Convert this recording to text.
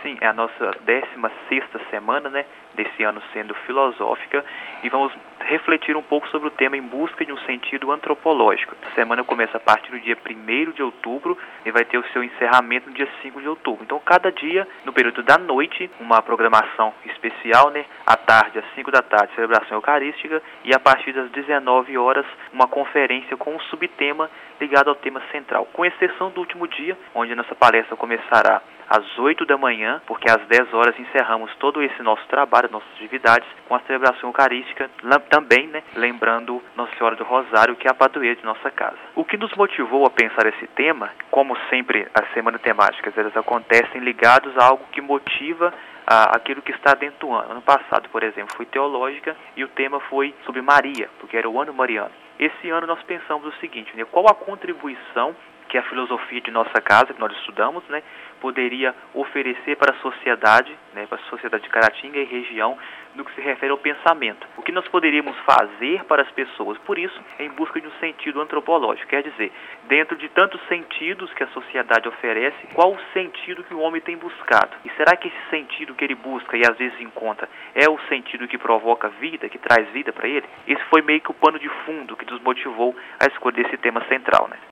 Sim, é a nossa 16ª semana, né, desse ano sendo filosófica, e vamos refletir um pouco sobre o tema Em Busca de um Sentido Antropológico. A semana começa a partir do dia 1º de outubro e vai ter o seu encerramento no dia 5 de outubro. Então, cada dia, no período da noite, uma programação especial, né, à tarde, às 5 da tarde, celebração eucarística, e a partir das 19 horas, uma conferência com um subtema ligado ao tema central, com exceção do último dia, onde a nossa palestra começará às 8 da manhã, porque às 10 horas encerramos todo esse nosso trabalho, nossas atividades, com a celebração eucarística, também, né, lembrando Nossa Senhora do Rosário, que é a padroeira de nossa casa. O que nos motivou a pensar esse tema, como sempre as semanas temáticas, elas acontecem ligados a algo que motiva aquilo que está dentro do ano. Ano passado, por exemplo, foi teológica e o tema foi sobre Maria, porque era o ano mariano. Esse ano nós pensamos o seguinte, né, qual a contribuição que a filosofia de nossa casa, que nós estudamos, né, poderia oferecer para a sociedade, né, para a sociedade de Caratinga e região, no que se refere ao pensamento. O que nós poderíamos fazer para as pessoas? Por isso, em busca de um sentido antropológico, quer dizer, dentro de tantos sentidos que a sociedade oferece, qual o sentido que o homem tem buscado? E será que esse sentido que ele busca e às vezes encontra é o sentido que provoca vida, que traz vida para ele? Esse foi meio que o pano de fundo que nos motivou a escolher esse tema central, né?